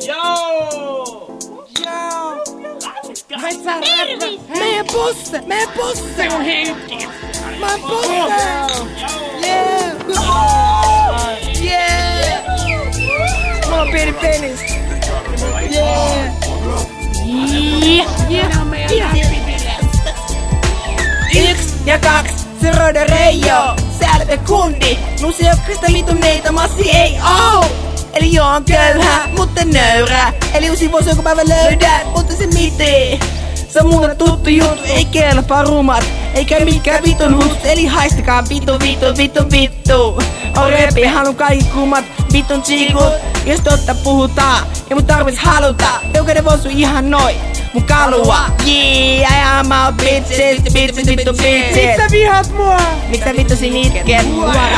Joo! Meidän busse! Se on henki! Mä oon busse! Yeah! Yeah! Mä oon pieni penis! Yeah! Yksi ja kaksi, se roida reijo! Säädätä kundi! Lusi on kristallituneita, massi ei oo! Eli joo on köyhä, mutta nöyrä. Eli uusi vuosi joku päivä löydät, mutta se miten? Se on mulle tuttu juttu, ei kelpaa rumat. Eikä mikään vitun hut, eli haistakaa vittu. On repi, haluun kaikki kummat, vitun chikut. Jos totta puhutaan, ei mun tarvis haluta. Jokainen voisu ihan noin, mun kalua. Yeah, I am a bitches. Miksi sä vihaat mua? Miksi sä vittu sin itken?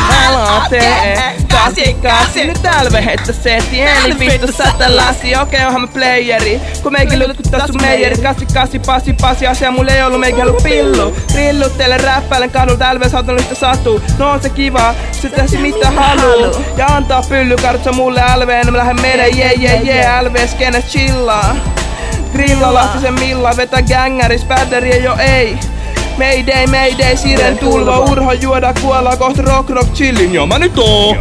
Kasi nyt täällä heittää setti. Eli vittu sätä lasi, okei onhan mä playeri. Kun meikin lutkuttaa sun meijeri. Kasi pasi asia, mulla ei ollu meikin halu pillu. Rilluttele räppäilen kadulta, älvees autollista satuu. No on se kiva, se tehsi mitä haluu. Ja antaa pyllykartsa mulle älveen, mä lähden menee älvees kenes chillaa. Grilla lahti sen millaa, vetää gängäris, pädäriä jo ei. Mayday, siren tulva, urho juoda kuolla, kohta rock chillin. Joo mä nyt oon.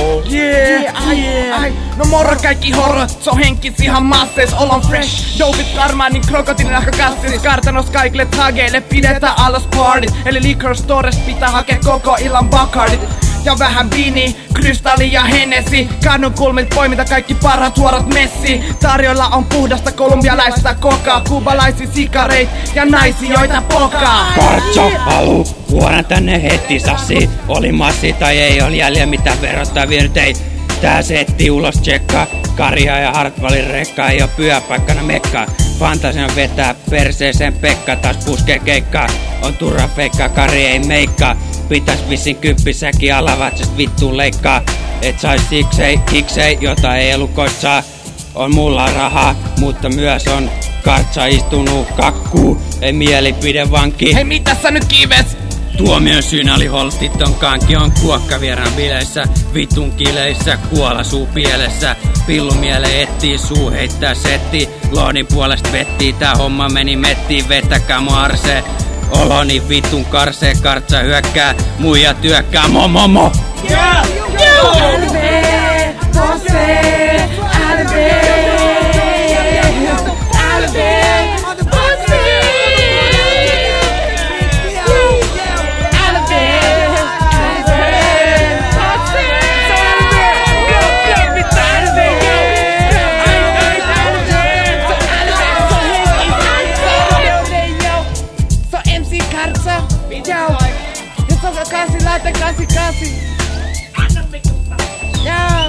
Yeah. No moro kaikki horrot, se on henkis ihan masseis, ollaan fresh. Dopit Armanin krokotiilin ehkä kassis, kartanos kaikille tageille pidetään alas party. Eli liquor stores pitää hakea koko illan bakardit. Ja vähän vini, krystalli ja Hennessy. Kadun kulmit poimita kaikki parhaat suorat messi. Tarjolla on puhdasta kolumbialaista kokaa, kubalaisia sikareit ja naisi joita pokaa. Kartso, halu, vuoran tänne heti sassi. Oli massi tai ei, oli jäljellä mitään verottaa vienyt ei. Tää setti ulos tsekkaa, Karja ja Hartwallin rekka ei oo pyhäpaikkana mekkaa. Fantasian vetää perseeseen Pekka, taas puskee keikkaa. On turha feikkaa, Kari ei meikkaa. Pitäis vissin kyppisäkin alavatsesta vittuun leikkaa. Et sais kiksei, jota ei elukoissa. On mulla rahaa, mutta myös on kartsa istunut kakkuu. Ei mielipidevanki. Hei mitä sä nyt kives? Tuomion syynä oli holtiton kanki, on kuokka vieraan bileissä, vitun kileissä, kuola suu pielessä. Pillu miele etsii, suu heittää setti, loodin puolesta vettii, tää homma meni mettiin, vetäkää mun arsee. Oloni vitun karsee, kartsa hyökkää, muija työkkää, mo. Yeah! Kasi, lata kasi. Yeah.